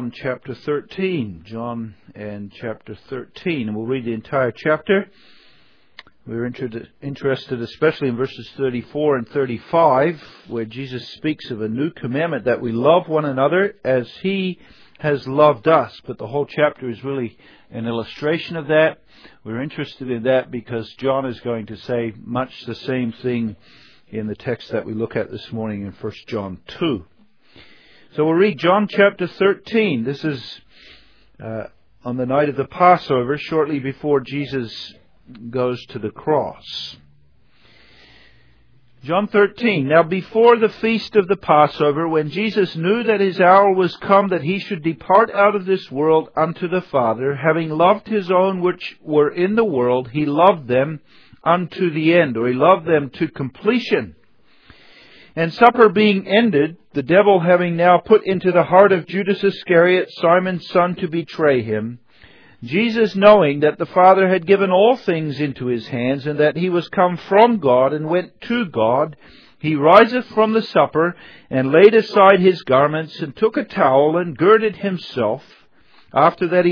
John chapter 13. John and chapter 13. And we'll read the entire chapter. We're interested especially in verses 34 and 35, where Jesus speaks of a new commandment, that we love one another as He has loved us. But the whole chapter is really an illustration of that. We're interested in that because John is going to say much the same thing in the text that we look at this morning in 1 John 2. So we'll read John chapter 13. This is on the night of the Passover, shortly before Jesus goes to the cross. John 13. Now before the feast of the Passover, when Jesus knew that His hour was come that He should depart out of this world unto the Father, having loved His own which were in the world, He loved them unto the end, or He loved them to completion. And supper being ended, the devil having now put into the heart of Judas Iscariot, Simon's son, to betray Him, Jesus, knowing that the Father had given all things into His hands, and that He was come from God and went to God, He riseth from the supper, and laid aside His garments, and took a towel, and girded Himself. After that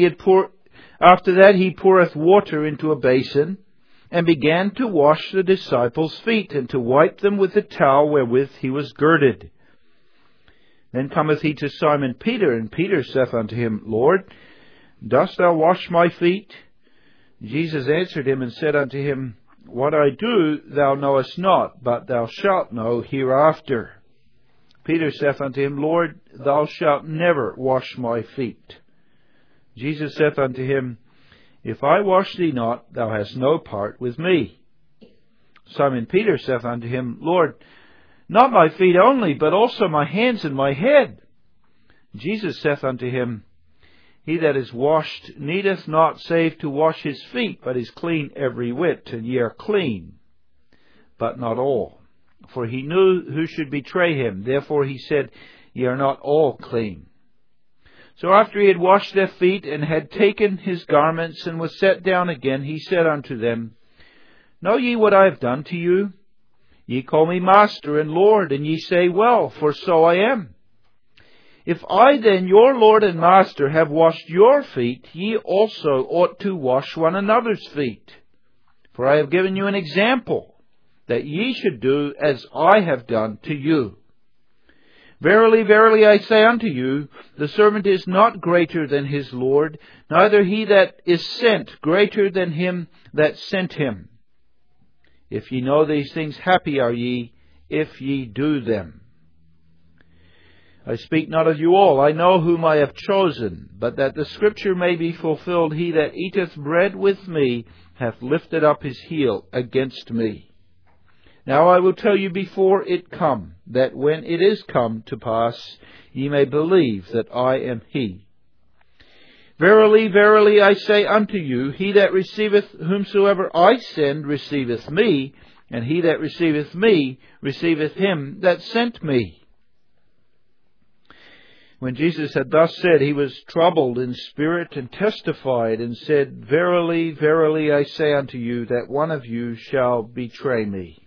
He poureth water into a basin, and began to wash the disciples' feet, and to wipe them with the towel wherewith He was girded. Then cometh He to Simon Peter, and Peter saith unto Him, Lord, dost Thou wash my feet? Jesus answered him and said unto him, What I do thou knowest not, but thou shalt know hereafter. Peter saith unto Him, Lord, Thou shalt never wash my feet. Jesus saith unto him, If I wash thee not, thou hast no part with me. Simon Peter saith unto Him, Lord, not my feet only, but also my hands and my head. Jesus saith unto him, He that is washed needeth not save to wash his feet, but is clean every whit, and ye are clean, but not all. For He knew who should betray Him. Therefore He said, Ye are not all clean. So after He had washed their feet, and had taken His garments, and was set down again, He said unto them, Know ye what I have done to you? Ye call me Master and Lord, and ye say, Well, for so I am. If I then, your Lord and Master, have washed your feet, ye also ought to wash one another's feet. For I have given you an example, that ye should do as I have done to you. Verily, verily, I say unto you, the servant is not greater than his Lord, neither he that is sent greater than him that sent him. If ye know these things, happy are ye, if ye do them. I speak not of you all, I know whom I have chosen, but that the Scripture may be fulfilled, He that eateth bread with me hath lifted up his heel against me. Now I will tell you before it come, that when it is come to pass, ye may believe that I am He. Verily, verily, I say unto you, he that receiveth whomsoever I send receiveth me, and he that receiveth me receiveth him that sent me. When Jesus had thus said, He was troubled in spirit, and testified, and said, Verily, verily, I say unto you, that one of you shall betray me.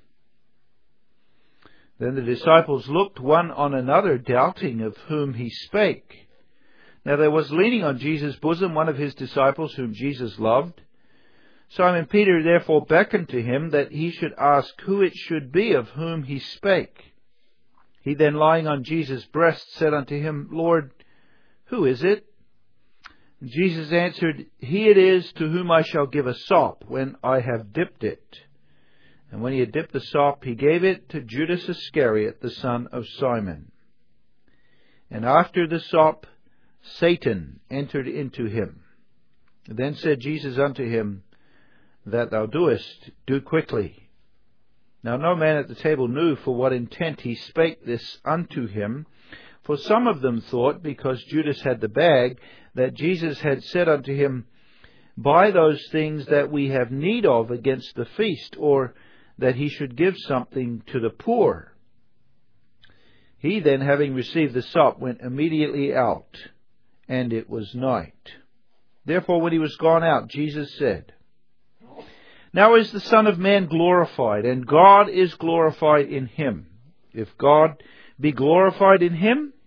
Then the disciples looked one on another, doubting of whom He spake. Now there was leaning on Jesus' bosom one of His disciples, whom Jesus loved. Simon Peter therefore beckoned to Him, that he should ask who it should be of whom He spake. He then, lying on Jesus' breast, said unto Him, Lord, who is it? And Jesus answered, He it is to whom I shall give a sop, when I have dipped it. And when He had dipped the sop, He gave it to Judas Iscariot, the son of Simon. And after the sop, Satan entered into him. Then said Jesus unto him, That thou doest, do quickly. Now no man at the table knew for what intent He spake this unto him. For some of them thought, because Judas had the bag, that Jesus had said unto him, Buy those things that we have need of against the feast, or that he should give something to the poor. He then, having received the sop, went immediately out, and it was night. Therefore when He was gone out, Jesus said, Now is the Son of Man glorified, and God is glorified in Him. If God be glorified in Him,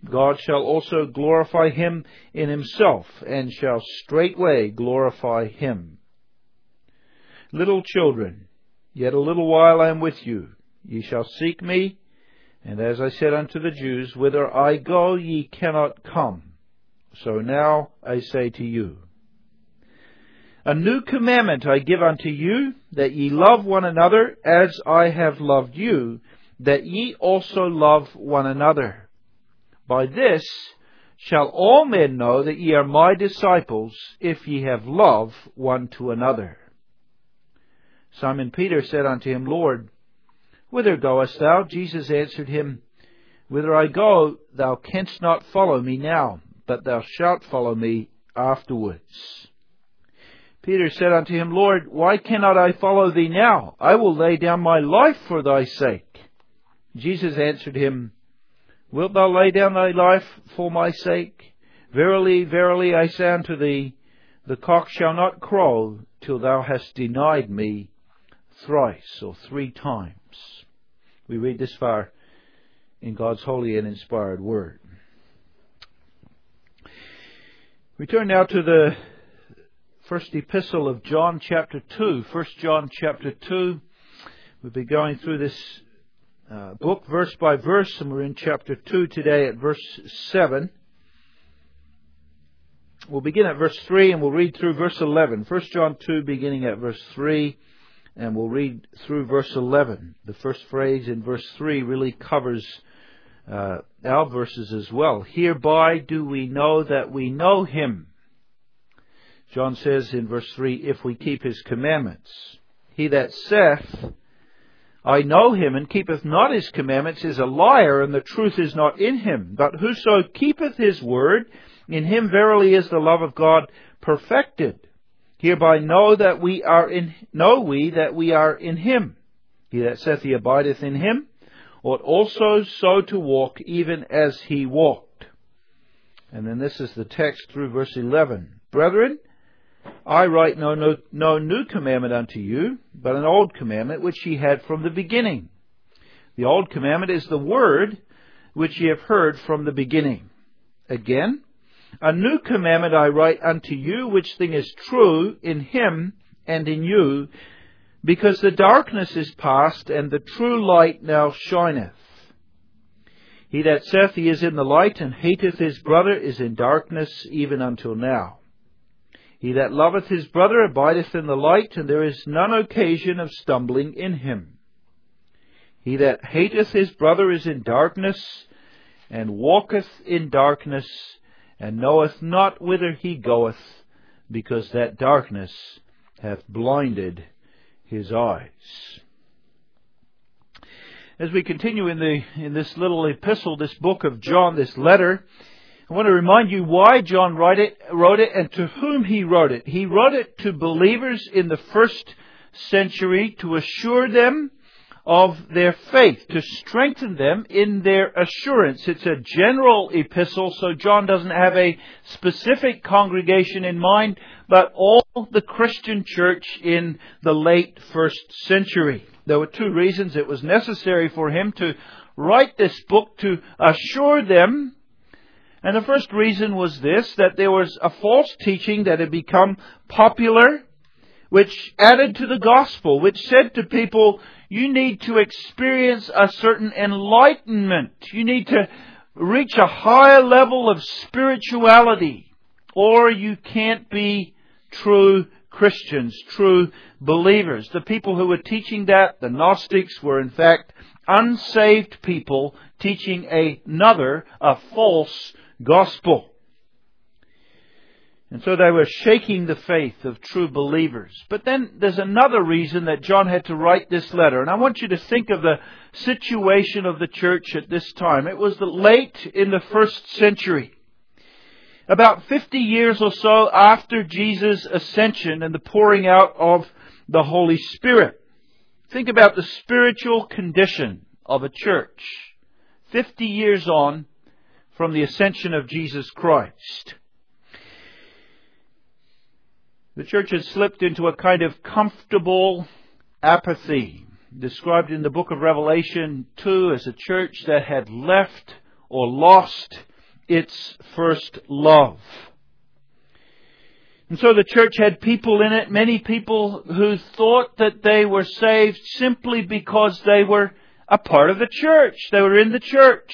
God shall also glorify him in himself, and shall straightway glorify him. Little children, yet a little while I am with you. Ye shall seek me, and as I said unto the Jews, whither I go ye cannot come. So now I say to you, a new commandment I give unto you, that ye love one another as I have loved you, that ye also love one another. By this shall all men know that ye are my disciples, if ye have love one to another. Simon Peter said unto him, Lord, whither goest thou? Jesus answered him, Whither I go, thou canst not follow me now, but thou shalt follow me afterwards. Peter said unto him, Lord, why cannot I follow thee now? I will lay down my life for thy sake. Jesus answered him, Wilt thou lay down thy life for my sake? Verily, verily, I say unto thee, the cock shall not crow till thou hast denied me thrice or 3 times. We read this far in God's holy and inspired Word. We turn now to the first epistle of John chapter 2. 1 John chapter 2. We'll be going through this book verse by verse, and we're in chapter 2 today at verse 7. We'll begin at verse 3 and we'll read through verse 11. 1 John 2 beginning at verse 3, and we'll read through verse 11. The first phrase in verse 3 really covers our verses as well. Hereby do we know that we know Him. John says in verse 3, if we keep His commandments. He that saith, I know Him, and keepeth not His commandments, is a liar, and the truth is not in him. But whoso keepeth His word, in him verily is the love of God perfected. Hereby know we that we are in Him. He that saith he abideth in Him, ought also so to walk, even as He walked. And then this is the text through verse 11. Brethren, I write no new commandment unto you, but an old commandment which ye had from the beginning. The old commandment is the word which ye have heard from the beginning. Again, a new commandment I write unto you, which thing is true in Him and in you, because the darkness is past, and the true light now shineth. He that saith he is in the light, and hateth his brother, is in darkness even until now. He that loveth his brother abideth in the light, and there is none occasion of stumbling in him. He that hateth his brother is in darkness, and walketh in darkness, and knoweth not whither he goeth, because that darkness hath blinded his eyes. As we continue in this little epistle, this book of John, this letter, I want to remind you why John wrote it, and to whom he wrote it. He wrote it to believers in the first century to assure them of their faith, to strengthen them in their assurance. It's a general epistle, so John doesn't have a specific congregation in mind, but all the Christian church in the late first century. There were 2 reasons it was necessary for him to write this book, to assure them. And the first reason was this, that there was a false teaching that had become popular, which added to the gospel, which said to people, you need to experience a certain enlightenment. You need to reach a higher level of spirituality, or you can't be true Christians, true believers. The people who were teaching that, the Gnostics, were in fact unsaved people teaching a false gospel. And so they were shaking the faith of true believers. But then there's another reason that John had to write this letter. And I want you to think of the situation of the church at this time. It was late in the first century. About 50 years or so after Jesus' ascension and the pouring out of the Holy Spirit. Think about the spiritual condition of a church 50 years on from the ascension of Jesus Christ. The church had slipped into a kind of comfortable apathy, described in the book of Revelation 2 as a church that had left or lost its first love. And so the church had people in it, many people who thought that they were saved simply because they were a part of the church. They were in the church.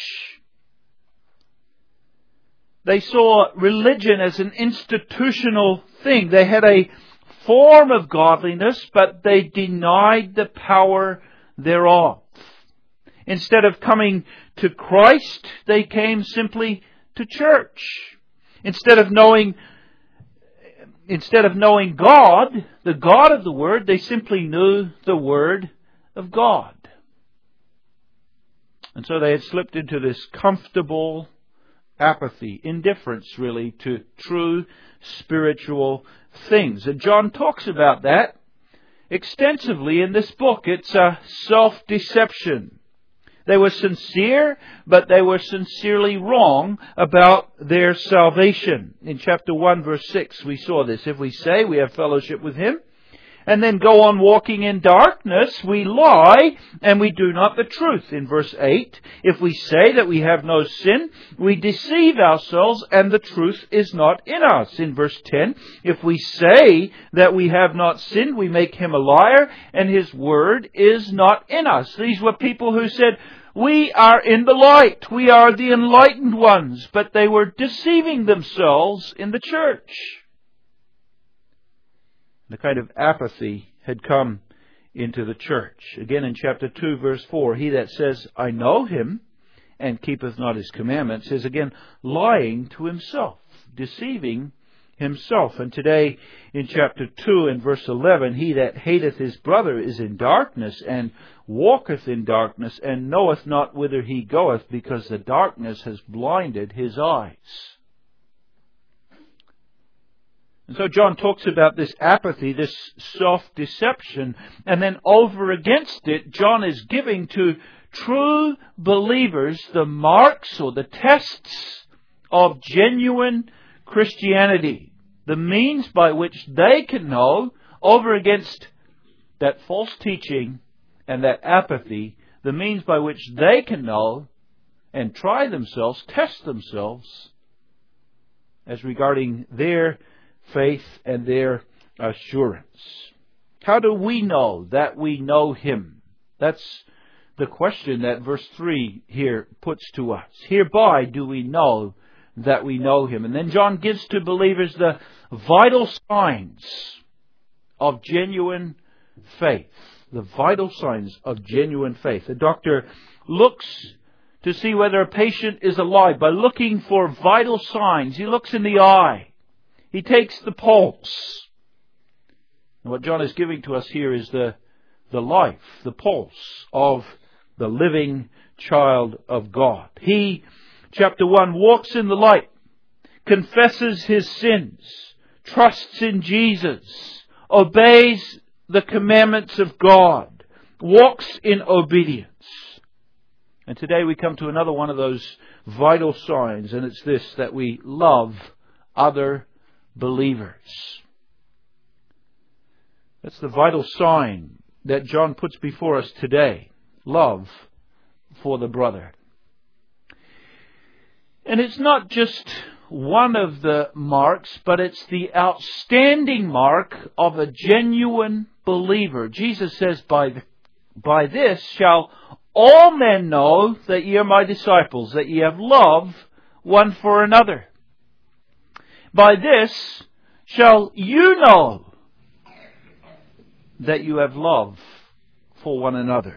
They saw religion as an institutional thing. They had a form of godliness, but they denied the power thereof. Instead of coming to Christ, they came simply to church. Instead of knowing God, the God of the Word, they simply knew the Word of God. And so they had slipped into this comfortable apathy, indifference really, to true spiritual things. And John talks about that extensively in this book. It's a self-deception. They were sincere, but they were sincerely wrong about their salvation. In chapter 1, verse 6, we saw this. If we say we have fellowship with Him, and then go on walking in darkness, we lie, and we do not the truth. In verse 8, if we say that we have no sin, we deceive ourselves, and the truth is not in us. In verse 10, if we say that we have not sinned, we make Him a liar, and His word is not in us. These were people who said, we are in the light, we are the enlightened ones, but they were deceiving themselves in the church. The kind of apathy had come into the church. Again in chapter 2, verse 4, he that says, I know Him, and keepeth not His commandments, is again lying to himself, deceiving himself. And today in chapter 2 and verse 11, he that hateth his brother is in darkness, and walketh in darkness, and knoweth not whither he goeth, because the darkness has blinded his eyes. And so John talks about this apathy, this self-deception, and then over against it, John is giving to true believers the marks or the tests of genuine Christianity, the means by which they can know, over against that false teaching and that apathy, the means by which they can know and try themselves, test themselves as regarding their faith and their assurance. How do we know that we know Him? That's the question that verse 3 here puts to us. Hereby do we know that we know Him. And then John gives to believers the vital signs of genuine faith. The vital signs of genuine faith. The doctor looks to see whether a patient is alive by looking for vital signs. He looks in the eye. He takes the pulse. And what John is giving to us here is the life, the pulse of the living child of God. He, chapter 1, walks in the light, confesses his sins, trusts in Jesus, obeys the commandments of God, walks in obedience. And today we come to another one of those vital signs, and it's this, that we love other believers. That's the vital sign that John puts before us today. Love for the brother. And it's not just one of the marks, but it's the outstanding mark of a genuine believer. Jesus says, by this shall all men know that ye are my disciples, that ye have love one for another. By this shall you know that you have love for one another.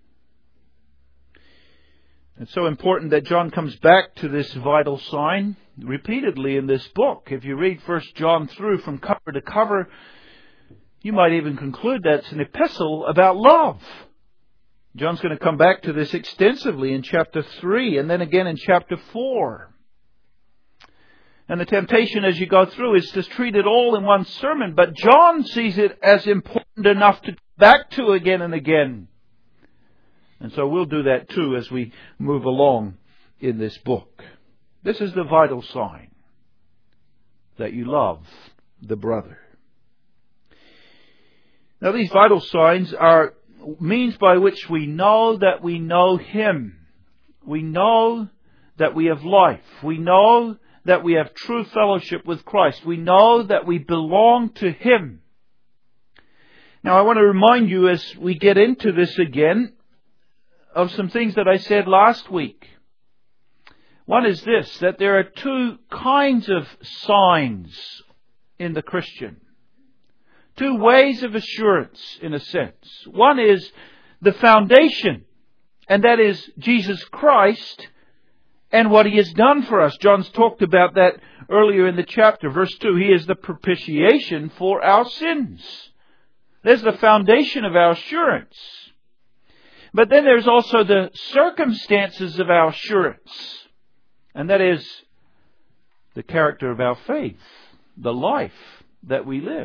It's so important that John comes back to this vital sign repeatedly in this book. If you read 1 John through from cover to cover, you might even conclude that's an epistle about love. John's going to come back to this extensively in chapter 3 and then again in chapter 4. And the temptation as you go through is to treat it all in one sermon. But John sees it as important enough to come back to again and again. And so we'll do that too as we move along in this book. This is the vital sign that you love the brother. Now these vital signs are means by which we know that we know Him. We know that we have life. We know that we have true fellowship with Christ. We know that we belong to Him. Now I want to remind you as we get into this again of some things that I said last week. One is this, that there are two kinds of signs in the Christian. Two ways of assurance, in a sense. One is the foundation, and that is Jesus Christ and what He has done for us. John's talked about that earlier in the chapter. Verse 2, He is the propitiation for our sins. There's the foundation of our assurance. But then there's also the circumstances of our assurance. And that is the character of our faith, the life that we live.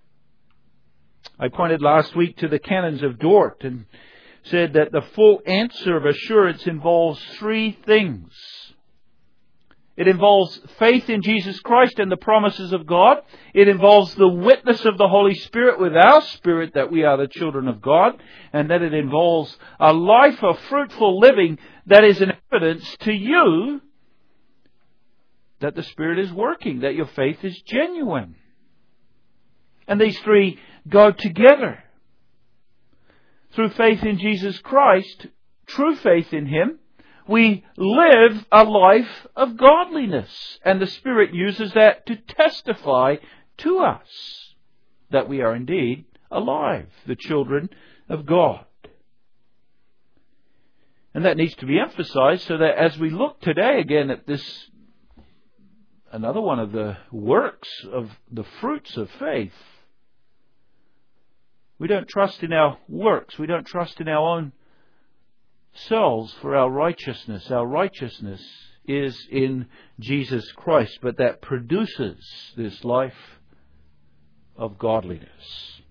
I pointed last week to the canons of Dort and said that the full answer of assurance involves three things. It involves faith in Jesus Christ and the promises of God. It involves the witness of the Holy Spirit with our spirit that we are the children of God. And that it involves a life of fruitful living that is an evidence to you that the Spirit is working, that your faith is genuine. And these three go together. Through faith in Jesus Christ, true faith in Him, we live a life of godliness. And the Spirit uses that to testify to us that we are indeed alive, the children of God. And that needs to be emphasized so that as we look today again at this, another one of the works of the fruits of faith, we don't trust in our works. We don't trust in our own selves for our righteousness. Our righteousness is in Jesus Christ, but that produces this life of godliness.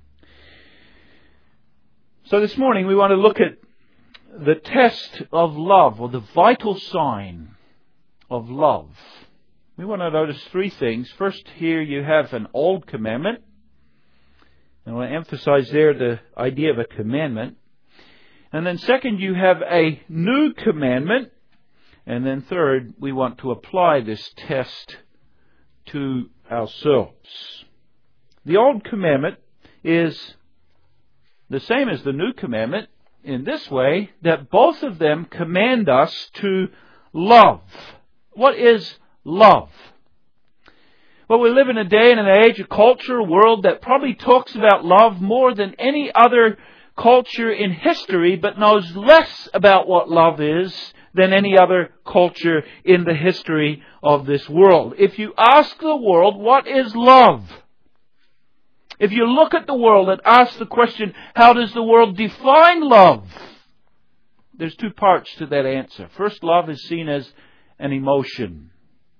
So this morning we want to look at the test of love, or the vital sign of love. We want to notice three things. First, here you have an old commandment. And I want to emphasize there the idea of a commandment. And then second, you have a new commandment. And then third, we want to apply this test to ourselves. The old commandment is the same as the new commandment in this way, that both of them command us to love. What is love? Well, we live in a day and an age, a culture, a world that probably talks about love more than any other culture in history, but knows less about what love is than any other culture in the history of this world. If you ask the world, what is love? If you look at the world and ask the question, how does the world define love? There's two parts to that answer. First, love is seen as an emotion.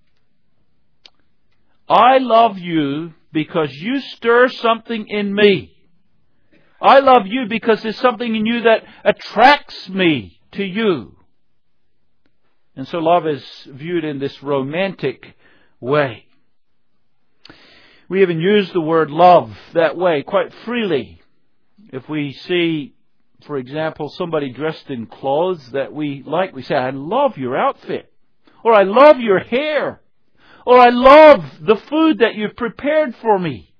I love you because you stir something in me. I love you because there's something in you that attracts me to you. And so love is viewed in this romantic way. We even use the word love that way quite freely. If we see, for example, somebody dressed in clothes that we like, we say, I love your outfit. Or I love your hair. Or I love the food that you've prepared for me.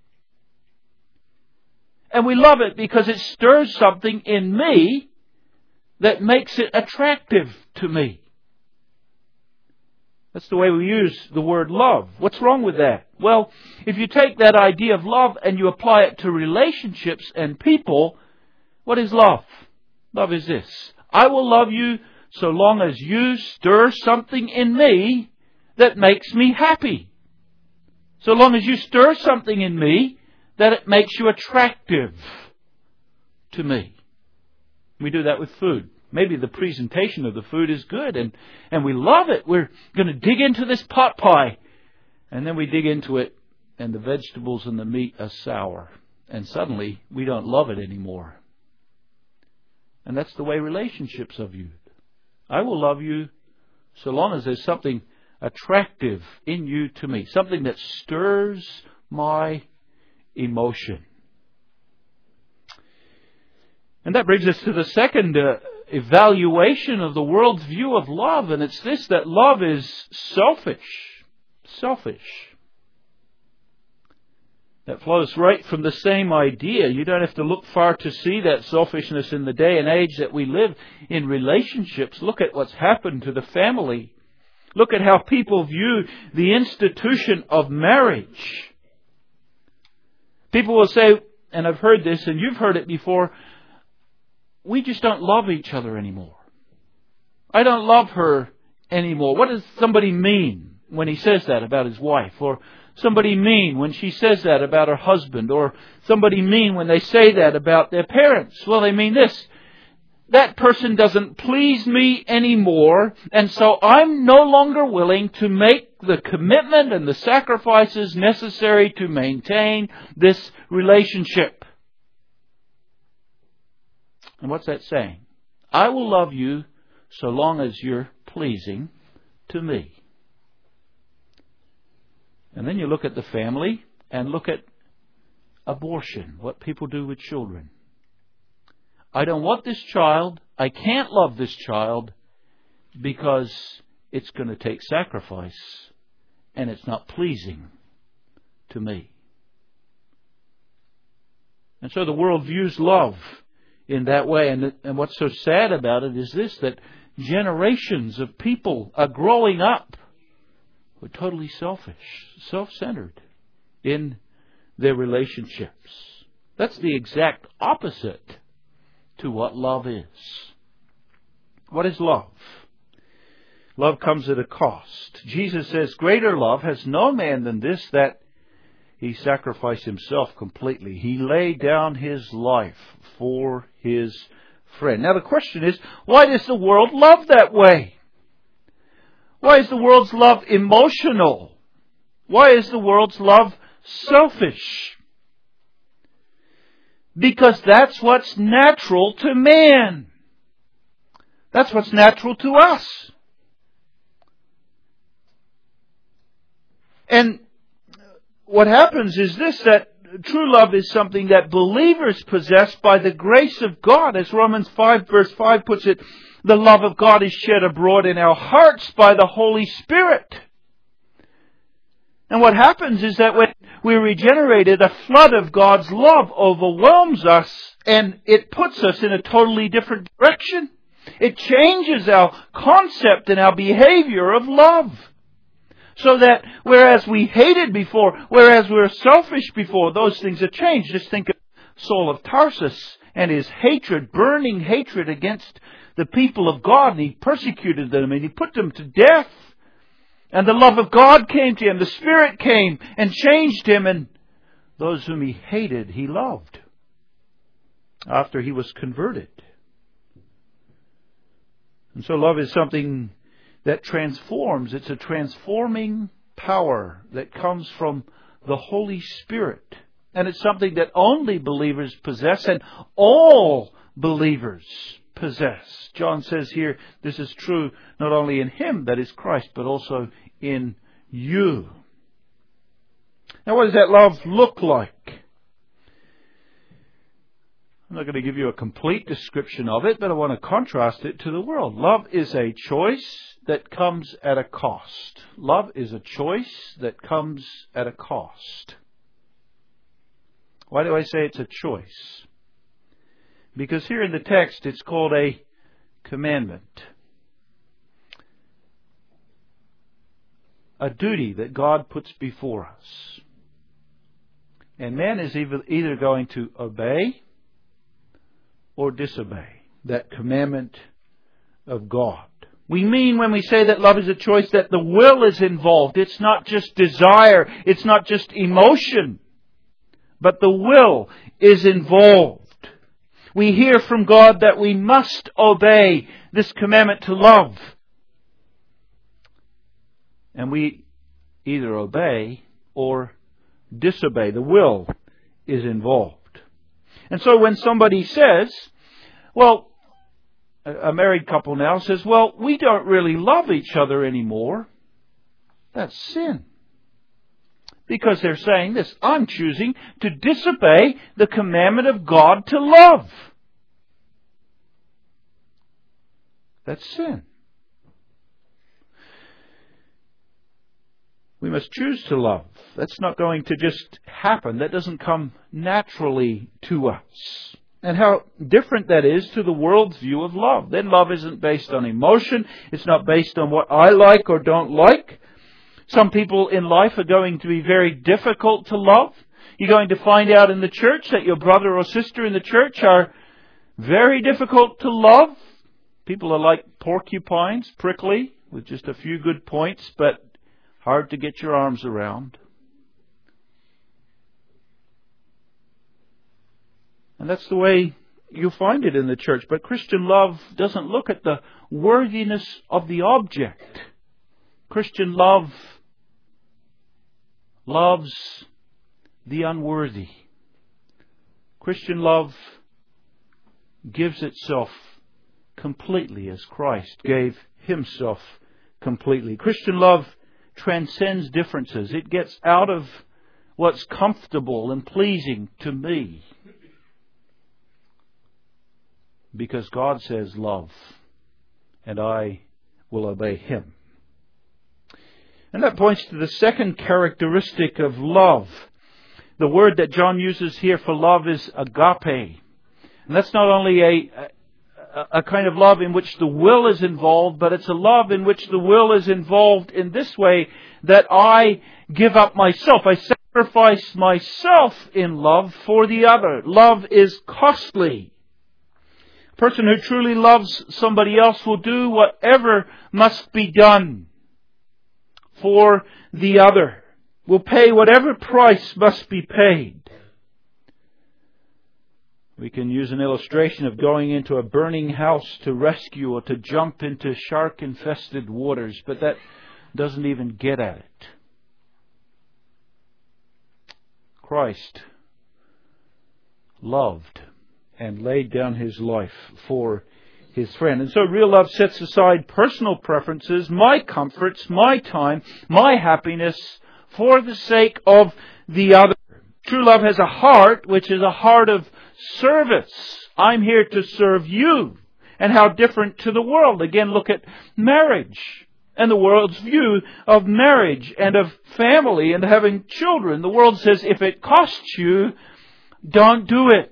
And we love it because it stirs something in me that makes it attractive to me. That's the way we use the word love. What's wrong with that? Well, if you take that idea of love and you apply it to relationships and people, what is love? Love is this. I will love you so long as you stir something in me that makes me happy. So long as you stir something in me that it makes you attractive to me. We do that with food. Maybe the presentation of the food is good and we love it. We're going to dig into this pot pie. And then we dig into it and the vegetables and the meat are sour. And suddenly we don't love it anymore. And that's the way relationships are viewed. I will love you so long as there's something attractive in you to me. Something that stirs my emotion. And that brings us to the second evaluation of the world's view of love, and it's this, that love is selfish. Selfish. That flows right from the same idea. You don't have to look far to see that selfishness in the day and age that we live in relationships. Look at what's happened to the family. Look at how people view the institution of marriage. People will say, and I've heard this and you've heard it before, we just don't love each other anymore. I don't love her anymore. What does somebody mean when he says that about his wife? Or somebody mean when she says that about her husband? Or somebody mean when they say that about their parents? Well, they mean this. That person doesn't please me anymore, and so I'm no longer willing to make the commitment and the sacrifices necessary to maintain this relationship. And what's that saying? I will love you so long as you're pleasing to me. And then you look at the family and look at abortion, what people do with children. I don't want this child. I can't love this child because it's going to take sacrifice and it's not pleasing to me. And so the world views love in that way. And what's so sad about it is this, that generations of people are growing up who are totally selfish, self-centered in their relationships. That's the exact opposite to what love is. What is love? Love comes at a cost. Jesus says, greater love has no man than this, that he sacrificed himself completely. He laid down his life for his friend. Now the question is, why does the world love that way? Why is the world's love emotional? Why is the world's love selfish? Because that's what's natural to man. That's what's natural to us. And what happens is this, that true love is something that believers possess by the grace of God. As Romans 5 verse 5 puts it, the love of God is shed abroad in our hearts by the Holy Spirit. And what happens is that when we're regenerated, a flood of God's love overwhelms us and it puts us in a totally different direction. It changes our concept and our behavior of love. So that whereas we hated before, whereas we were selfish before, those things have changed. Just think of Saul of Tarsus and his hatred, burning hatred against the people of God. And he persecuted them and he put them to death. And the love of God came to him. The Spirit came and changed him. And those whom he hated, he loved after he was converted. And so love is something that transforms. It's a transforming power that comes from the Holy Spirit. And it's something that only believers possess and all believers possess. John says here, this is true not only in Him, that is Christ, but also in you. Now what does that love look like? I'm not going to give you a complete description of it, but I want to contrast it to the world. Love is a choice that comes at a cost. Love is a choice that comes at a cost. Why do I say it's a choice? Because here in the text it's called a commandment. A duty that God puts before us. And man is either going to obey or disobey that commandment of God. We mean when we say that love is a choice that the will is involved. It's not just desire. It's not just emotion. But the will is involved. We hear from God that we must obey this commandment to love. And we either obey or disobey. The will is involved. And so when somebody says, well, a married couple now says, well, we don't really love each other anymore. That's sin. Because they're saying this, I'm choosing to disobey the commandment of God to love. That's sin. We must choose to love. That's not going to just happen. That doesn't come naturally to us. And how different that is to the world's view of love. Then love isn't based on emotion. It's not based on what I like or don't like. Some people in life are going to be very difficult to love. You're going to find out in the church that your brother or sister in the church are very difficult to love. People are like porcupines, prickly, with just a few good points, but hard to get your arms around. And that's the way you find it in the church. But Christian love doesn't look at the worthiness of the object. Christian love loves the unworthy. Christian love gives itself completely as Christ gave Himself completely. Christian love transcends differences. It gets out of what's comfortable and pleasing to me. Because God says love, and I will obey Him. And that points to the second characteristic of love. The word that John uses here for love is agape. And that's not only a kind of love in which the will is involved, but it's a love in which the will is involved in this way, that I give up myself. I sacrifice myself in love for the other. Love is costly. A person who truly loves somebody else will do whatever must be done for the other. Will pay whatever price must be paid. We can use an illustration of going into a burning house to rescue or to jump into shark-infested waters, but that doesn't even get at it. Christ loved and laid down His life for His friend. And so real love sets aside personal preferences, my comforts, my time, my happiness, for the sake of the other. True love has a heart, which is a heart of service. I'm here to serve you. And how different to the world. Again, look at marriage and the world's view of marriage and of family and having children. The world says, if it costs you, don't do it.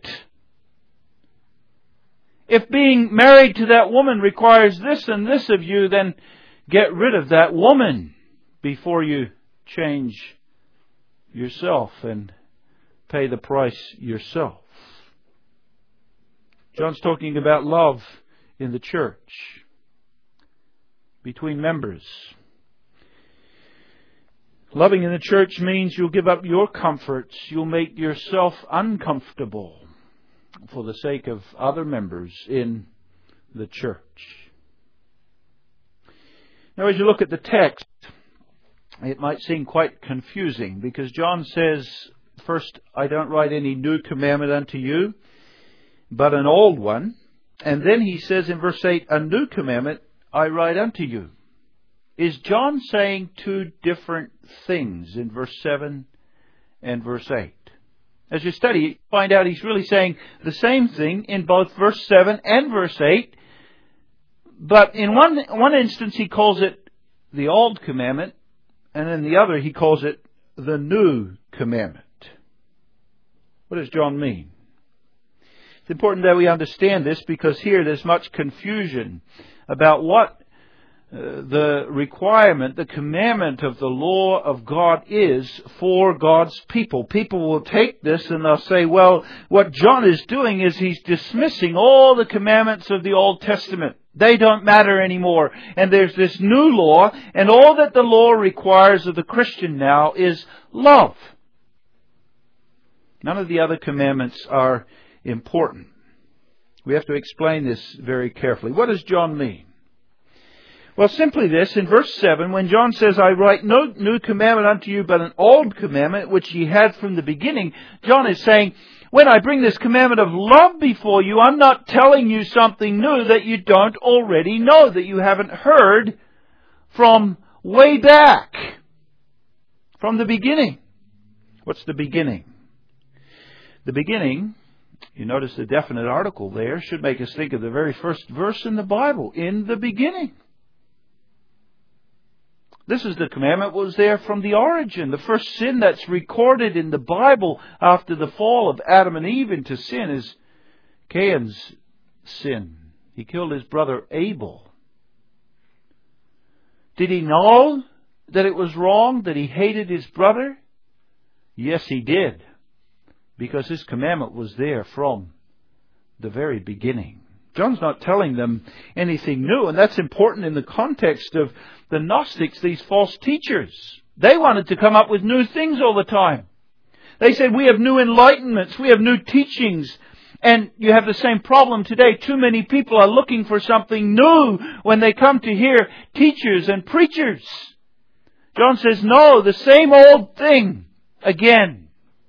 If being married to that woman requires this and this of you, then get rid of that woman before you change yourself and pay the price yourself. John's talking about love in the church, between members. Loving in the church means you'll give up your comforts, you'll make yourself uncomfortable for the sake of other members in the church. Now, as you look at the text, it might seem quite confusing, because John says, first, I don't write any new commandment unto you, but an old one. And then he says in verse 8, a new commandment I write unto you. Is John saying two different things in verse 7 and verse 8? As you study, you find out he's really saying the same thing in both verse 7 and verse 8. But in one instance he calls it the old commandment, and in the other he calls it the new commandment. What does John mean? It's important that we understand this, because here there's much confusion about what the requirement, the commandment of the law of God is for God's people. People will take this and they'll say, well, what John is doing is he's dismissing all the commandments of the Old Testament. They don't matter anymore. And there's this new law, and all that the law requires of the Christian now is love. None of the other commandments are important. We have to explain this very carefully. What does John mean? Well, simply this, in verse 7, when John says, I write no new commandment unto you, but an old commandment, which ye had from the beginning, John is saying, when I bring this commandment of love before you, I'm not telling you something new that you don't already know, that you haven't heard from way back, from the beginning. What's the beginning? The beginning You notice the definite article there should make us think of the very first verse in the Bible, in the beginning. This is the commandment that was there from the origin. The first sin that's recorded in the Bible after the fall of Adam and Eve into sin is Cain's sin. He killed his brother Abel. Did he know that it was wrong, that he hated his brother? Yes, he did. Because his commandment was there from the very beginning. John's not telling them anything new, and that's important in the context of the Gnostics, these false teachers. They wanted to come up with new things all the time. They said, we have new enlightenments, we have new teachings, and you have the same problem today. Too many people are looking for something new when they come to hear teachers and preachers. John says, no, the same old thing again.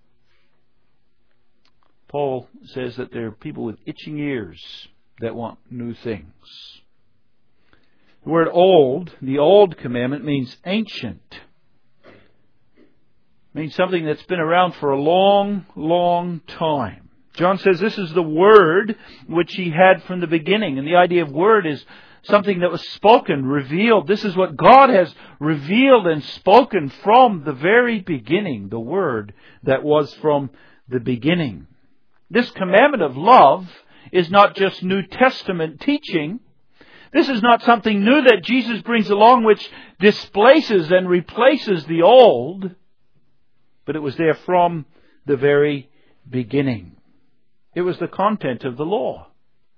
Paul says that there are people with itching ears that want new things. The word old, the old commandment, means ancient. It means something that's been around for a long, long time. John says this is the word which he had from the beginning. And the idea of word is something that was spoken, revealed. This is what God has revealed and spoken from the very beginning. The word that was from the beginning. This commandment of love is not just New Testament teaching. This is not something new that Jesus brings along which displaces and replaces the old. But it was there from the very beginning. It was the content of the law.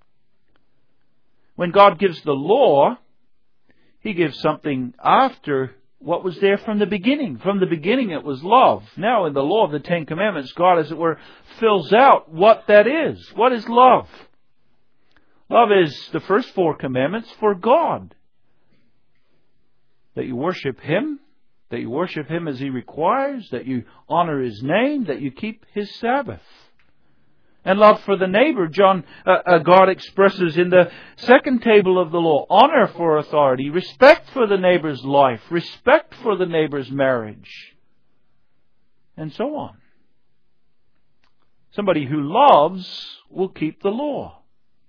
When God gives the law, He gives something after what was there from the beginning. From the beginning it was love. Now in the law of the Ten Commandments, God, as it were, fills out what that is. What is love? Love is the first 4 commandments for God. That you worship Him. That you worship Him as He requires. That you honor His name. That you keep His Sabbath. And love for the neighbor, God expresses in the second table of the law. Honor for authority, respect for the neighbor's life, respect for the neighbor's marriage, and so on. Somebody who loves will keep the law.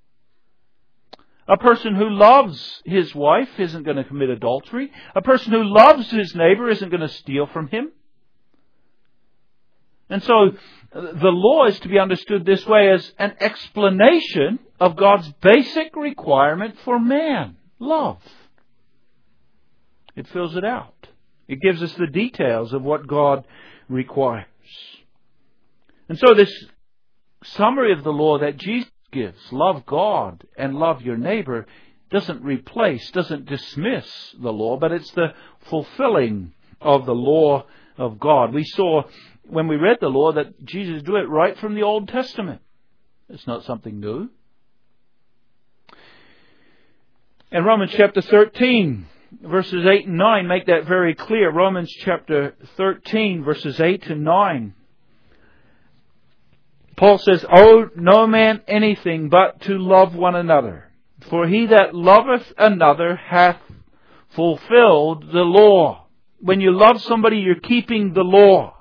A person who loves his wife isn't going to commit adultery. A person who loves his neighbor isn't going to steal from him. And so the law is to be understood this way as an explanation of God's basic requirement for man, love. It fills it out. It gives us the details of what God requires. And so this summary of the law that Jesus gives, love God and love your neighbor, doesn't replace, doesn't dismiss the law, but it's the fulfilling of the law of God. We saw when we read the law that Jesus drew it right from the Old Testament. It's not something new. And Romans chapter 13, verses 8 and 9 make that very clear. Romans chapter 13, verses 8 and 9. Paul says, owe no man anything but to love one another. For he that loveth another hath fulfilled the law. When you love somebody, you're keeping the law.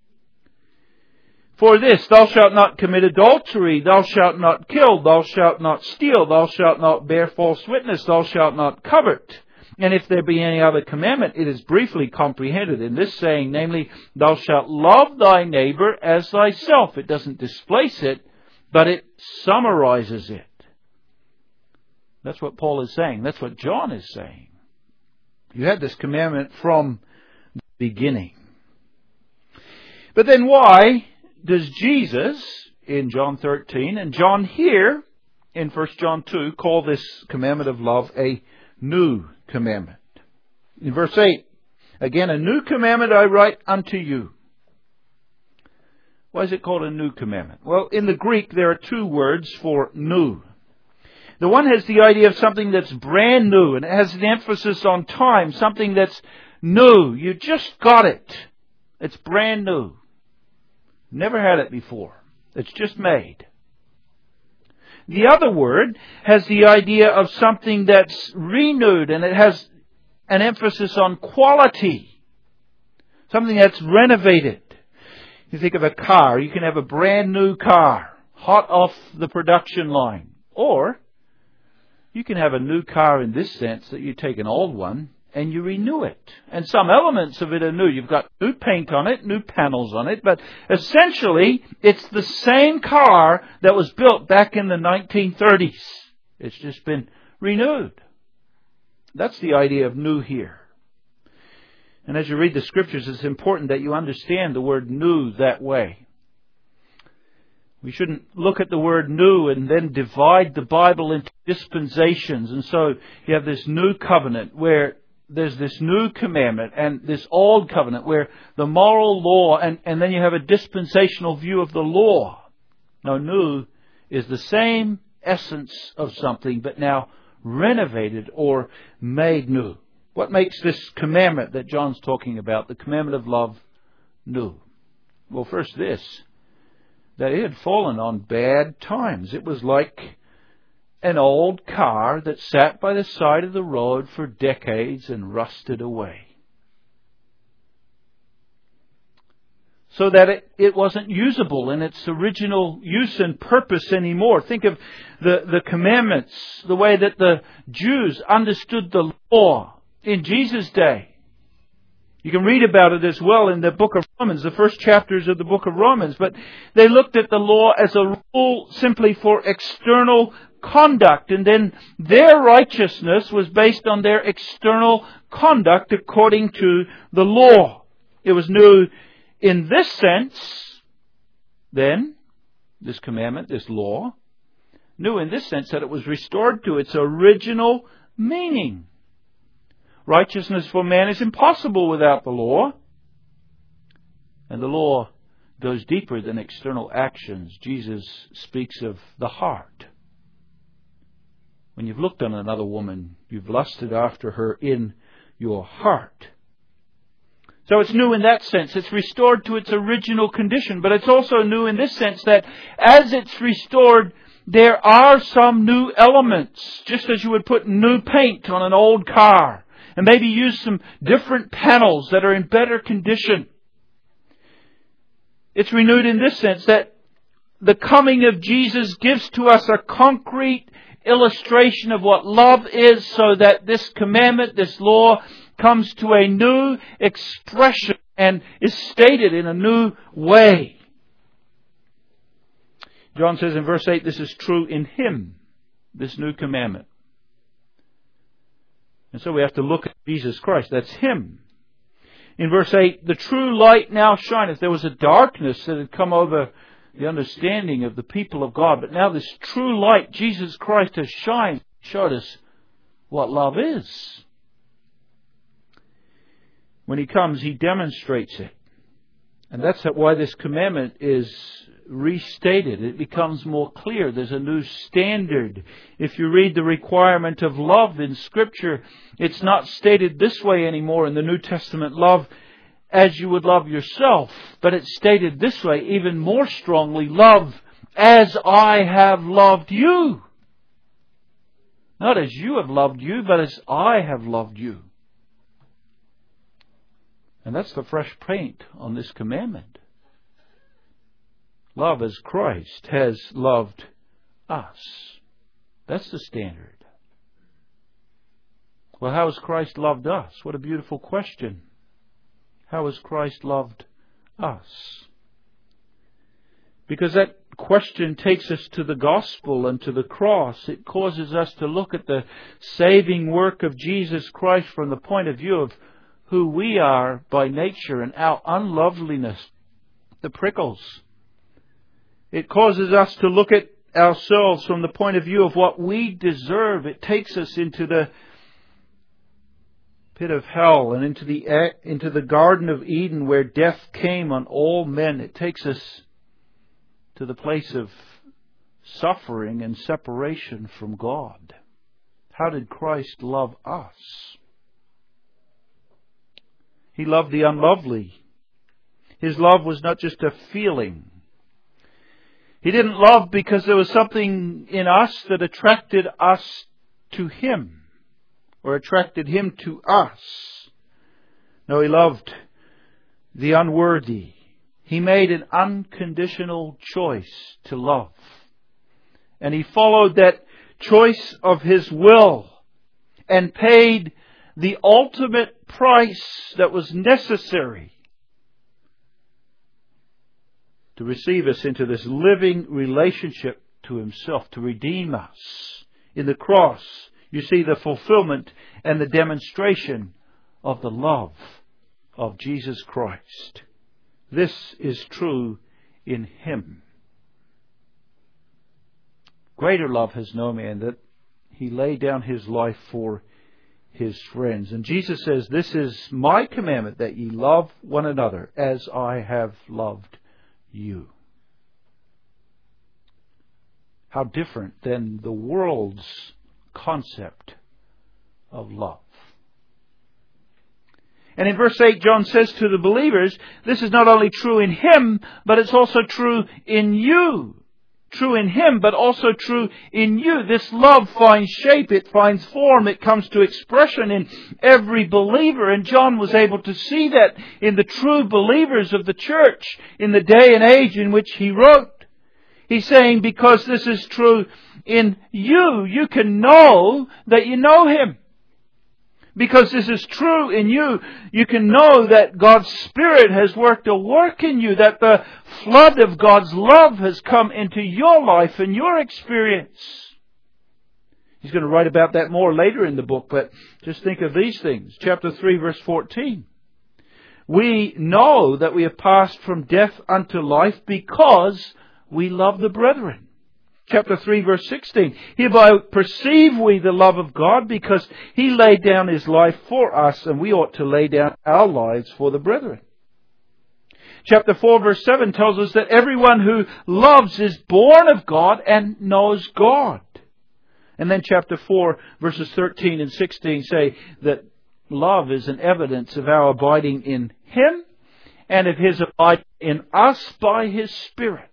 For this, thou shalt not commit adultery, thou shalt not kill, thou shalt not steal, thou shalt not bear false witness, thou shalt not covet. And if there be any other commandment, it is briefly comprehended in this saying, namely, thou shalt love thy neighbor as thyself. It doesn't displace it, but it summarizes it. That's what Paul is saying. That's what John is saying. You had this commandment from the beginning. But then why does Jesus, in John 13, and John here, in 1 John 2, call this commandment of love a new commandment? In verse 8, again, a new commandment I write unto you. Why is it called a new commandment? Well, in the Greek, there are 2 words for new. The one has the idea of something that's brand new, and it has an emphasis on time, something that's new. You just got it. It's brand new. Never had it before. It's just made. The other word has the idea of something that's renewed, and it has an emphasis on quality. Something that's renovated. You think of a car. You can have a brand new car. hot off the production line. Or you can have a new car in this sense that you take an old one and you renew it. And some elements of it are new. You've got new paint on it, new panels on it, but essentially it's the same car that was built back in the 1930s. It's just been renewed. That's the idea of new here. And as you read the Scriptures, it's important that you understand the word new that way. We shouldn't look at the word new and then divide the Bible into dispensations. And so you have this new covenant where there's this new commandment and this old covenant where the moral law, and then you have a dispensational view of the law. Now, new is the same essence of something, but now renovated or made new. What makes this commandment that John's talking about, the commandment of love, new? Well, first this, that it had fallen on bad times. It was like an old car that sat by the side of the road for decades and rusted away. So that it wasn't usable in its original use and purpose anymore. Think of the commandments, the way that the Jews understood the law in Jesus' day. You can read about it as well in the book of Romans, the first chapters of the book of Romans. But they looked at the law as a rule simply for external conduct. And then their righteousness was based on their external conduct according to the law. It was new in this sense, then, this commandment, this law, new in this sense that it was restored to its original meaning. Righteousness for man is impossible without the law. And the law goes deeper than external actions. Jesus speaks of the heart. When you've looked on another woman, you've lusted after her in your heart. So it's new in that sense. It's restored to its original condition. But it's also new in this sense that as it's restored, there are some new elements. Just as you would put new paint on an old car. And maybe use some different panels that are in better condition. It's renewed in this sense that the coming of Jesus gives to us a concrete illustration of what love is, so that this commandment, this law, comes to a new expression and is stated in a new way. John says in verse 8, this is true in Him, this new commandment. And so we have to look at Jesus Christ. That's Him. In verse 8, the true light now shineth. There was a darkness that had come over the understanding of the people of God. But now this true light, Jesus Christ, has shined, showed us what love is. When He comes, He demonstrates it. And that's why this commandment is restated. It becomes more clear. There's a new standard. If you read the requirement of love in Scripture, it's not stated this way anymore in the New Testament, love as you would love yourself. But it's stated this way, even more strongly, love as I have loved you. Not as you have loved you, but as I have loved you. And that's the fresh paint on this commandment. Love as Christ has loved us. That's the standard. Well, how has Christ loved us? What a beautiful question. How has Christ loved us? Because that question takes us to the gospel and to the cross. It causes us to look at the saving work of Jesus Christ from the point of view of who we are by nature and our unloveliness, the prickles. It causes us to look at ourselves from the point of view of what we deserve. It takes us into the pit of hell and into the Garden of Eden where death came on all men. It takes us to the place of suffering and separation from God. How did Christ love us? He loved the unlovely. His love was not just a feeling. He didn't love because there was something in us that attracted us to Him, or attracted Him to us. No, He loved the unworthy. He made an unconditional choice to love. And He followed that choice of His will and paid the ultimate price that was necessary to receive us into this living relationship to Himself, to redeem us. In the cross, you see the fulfillment and the demonstration of the love of Jesus Christ. This is true in Him. Greater love has no man that He laid down His life for His friends. And Jesus says, this is my commandment, that ye love one another as I have loved you. How different than the world's concept of love. And in verse 8, John says to the believers, this is not only true in Him, but it's also true in you. True in Him, but also true in you. This love finds shape, it finds form, it comes to expression in every believer. And John was able to see that in the true believers of the church in the day and age in which he wrote. He's saying, because this is true in you, you can know that you know Him. Because this is true in you, you can know that God's Spirit has worked a work in you, that the flood of God's love has come into your life and your experience. He's going to write about that more later in the book, but just think of these things. Chapter 3, verse 14. We know that we have passed from death unto life because we love the brethren. Chapter 3, verse 16. Hereby perceive we the love of God, because He laid down His life for us, and we ought to lay down our lives for the brethren. Chapter 4, verse 7 tells us that everyone who loves is born of God and knows God. And then chapter 4, verses 13 and 16 say that love is an evidence of our abiding in Him and of His abiding in us by His Spirit.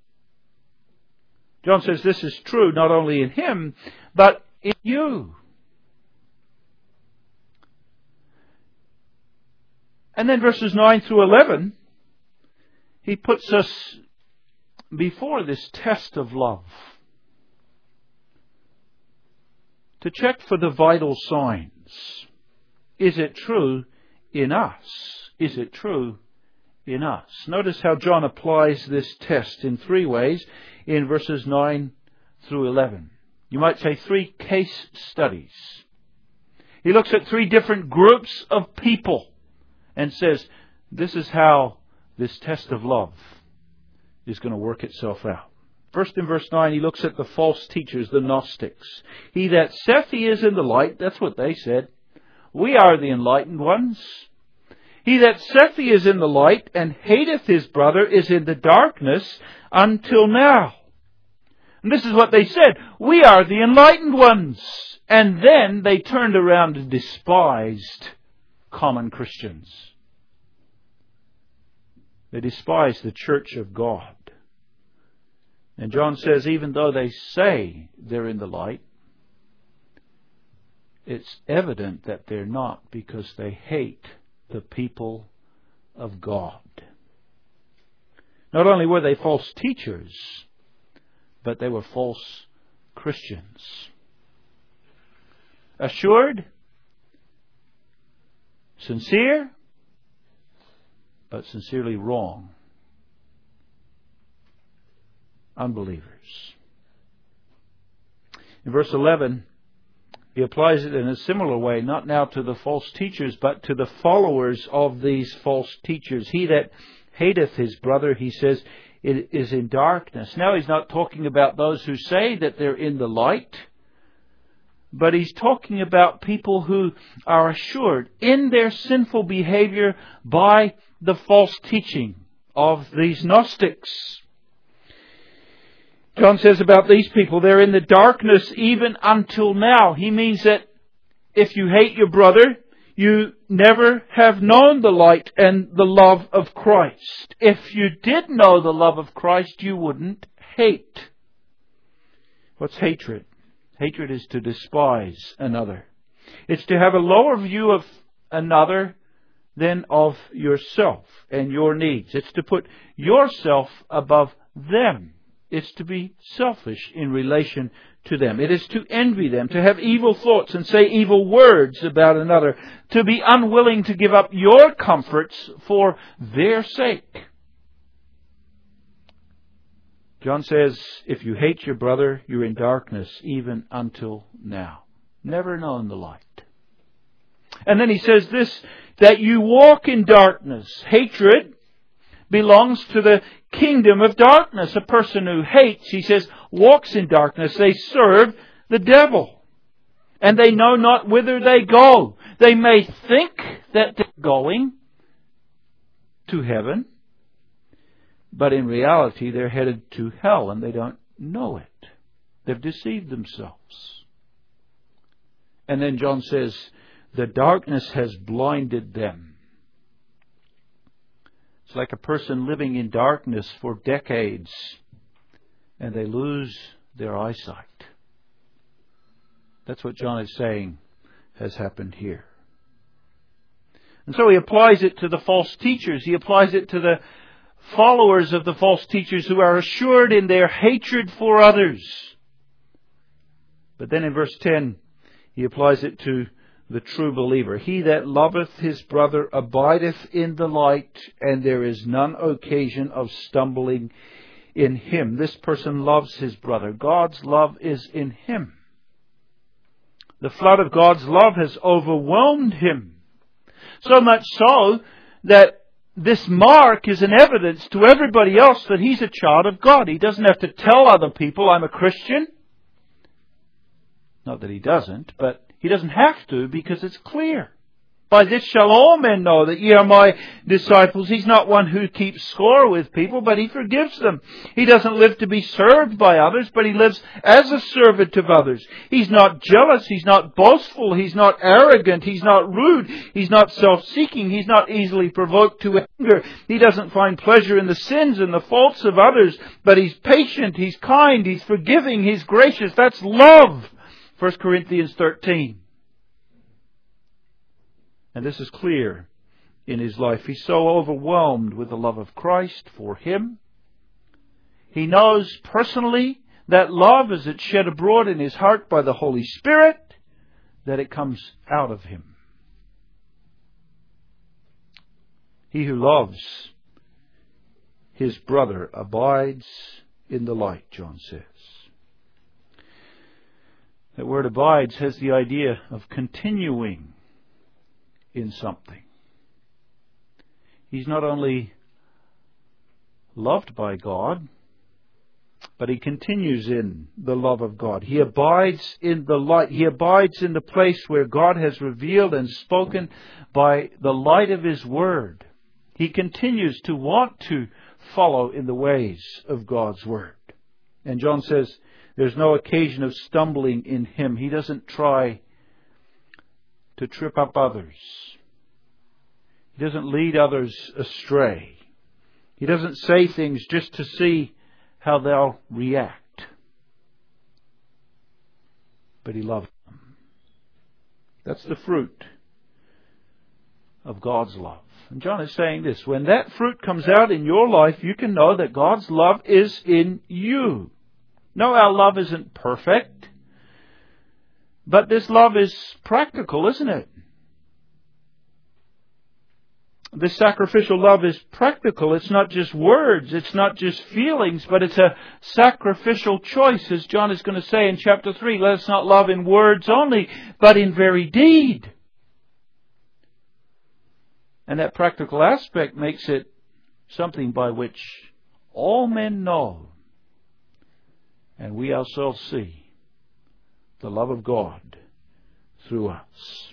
John says this is true not only in Him, but in you. And then verses 9 through 11, he puts us before this test of love to check for the vital signs. Is it true in us? Is it true in us? Notice how John applies this test in three ways in verses 9 through 11. You might say 3 case studies. He looks at 3 different groups of people and says, this is how this test of love is going to work itself out. First, in verse 9, he looks at the false teachers, the Gnostics. He that saith he is in the light, that's what they said. We are the enlightened ones. He that saith he is in the light and hateth his brother is in the darkness until now. And this is what they said. We are the enlightened ones. And then they turned around and despised common Christians. They despised the church of God. And John says, even though they say they're in the light, it's evident that they're not, because they hate the people of God. Not only were they false teachers, but they were false Christians. Assured, sincere, but sincerely wrong. Unbelievers. In verse 11, he applies it in a similar way, not now to the false teachers, but to the followers of these false teachers. He that hateth his brother, he says, it is in darkness. Now he's not talking about those who say that they're in the light, but he's talking about people who are assured in their sinful behavior by the false teaching of these Gnostics. John says about these people, they're in the darkness even until now. He means that if you hate your brother, you never have known the light and the love of Christ. If you did know the love of Christ, you wouldn't hate. What's hatred? Hatred is to despise another. It's to have a lower view of another than of yourself and your needs. It's to put yourself above them. It's to be selfish in relation to them. It is to envy them, to have evil thoughts and say evil words about another, to be unwilling to give up your comforts for their sake. John says, if you hate your brother, you're in darkness even until now, never known the light. And then he says this, that you walk in darkness. Hatred belongs to the kingdom of darkness. A person who hates, he says, walks in darkness. They serve the devil. And they know not whither they go. They may think that they're going to heaven, but in reality they're headed to hell and they don't know it. They've deceived themselves. And then John says, the darkness has blinded them. It's like a person living in darkness for decades and they lose their eyesight. That's what John is saying has happened here. And so he applies it to the false teachers. He applies it to the followers of the false teachers who are assured in their hatred for others. But then in verse 10, he applies it to the true believer. He that loveth his brother abideth in the light, and there is none occasion of stumbling in him. This person loves his brother. God's love is in him. The flood of God's love has overwhelmed him. So much so that this mark is an evidence to everybody else that he's a child of God. He doesn't have to tell other people, I'm a Christian. Not that he doesn't, but he doesn't have to because it's clear. By this shall all men know that ye are my disciples. He's not one who keeps score with people, but he forgives them. He doesn't live to be served by others, but he lives as a servant of others. He's not jealous. He's not boastful. He's not arrogant. He's not rude. He's not self-seeking. He's not easily provoked to anger. He doesn't find pleasure in the sins and the faults of others, but he's patient. He's kind. He's forgiving. He's gracious. That's love. 1 Corinthians 13. And this is clear in his life. He's so overwhelmed with the love of Christ for him. He knows personally that love, as it's shed abroad in his heart by the Holy Spirit, that it comes out of him. He who loves his brother abides in the light, John says. That word abides has the idea of continuing in something. He's not only loved by God, but he continues in the love of God. He abides in the light. He abides in the place where God has revealed and spoken by the light of his word. He continues to want to follow in the ways of God's word. And John says there's no occasion of stumbling in him. He doesn't try to trip up others. He doesn't lead others astray. He doesn't say things just to see how they'll react. But he loves them. That's the fruit of God's love. And John is saying this, when that fruit comes out in your life, you can know that God's love is in you. No, our love isn't perfect, but this love is practical, isn't it? This sacrificial love is practical. It's not just words. It's not just feelings, but it's a sacrificial choice. As John is going to say in chapter 3, let us not love in words only, but in very deed. And that practical aspect makes it something by which all men know, and we ourselves see, the love of God through us.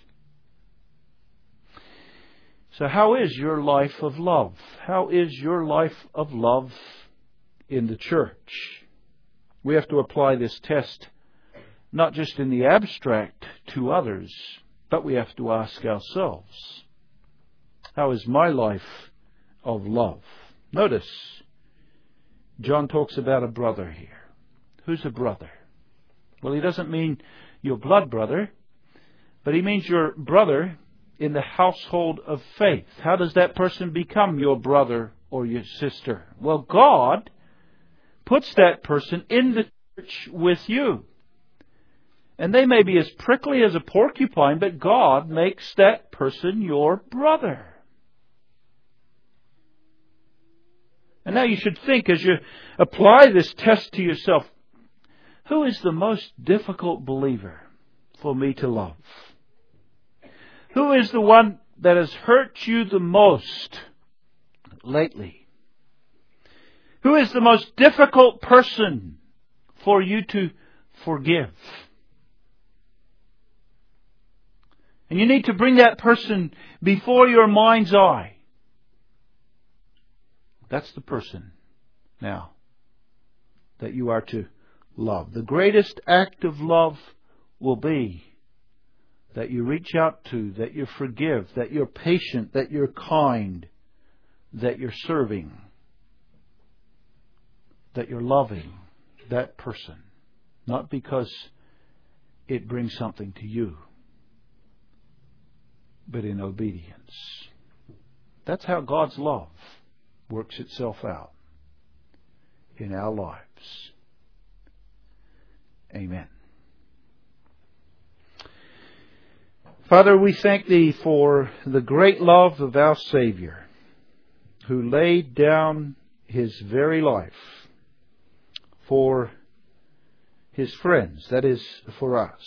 So how is your life of love? How is your life of love in the church? We have to apply this test not just in the abstract to others, but we have to ask ourselves, how is my life of love? Notice, John talks about a brother here. Who's a brother? Well, he doesn't mean your blood brother, but he means your brother in the household of faith. How does that person become your brother or your sister? Well, God puts that person in the church with you. And they may be as prickly as a porcupine, but God makes that person your brother. And now you should think, as you apply this test to yourself, who is the most difficult believer for me to love? Who is the one that has hurt you the most lately? Who is the most difficult person for you to forgive? And you need to bring that person before your mind's eye. That's the person now that you are to love. The greatest act of love will be that you reach out to, that you forgive, that you're patient, that you're kind, that you're serving, that you're loving that person. Not because it brings something to you, but in obedience. That's how God's love works itself out in our lives. Amen. Father, we thank Thee for the great love of our Savior, who laid down His very life for His friends, that is, for us.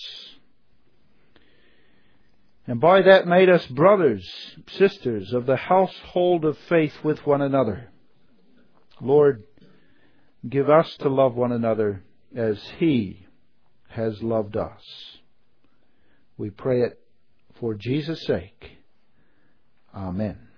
And by that made us brothers, sisters of the household of faith with one another. Lord, give us to love one another as He has loved us. We pray it for Jesus' sake. Amen.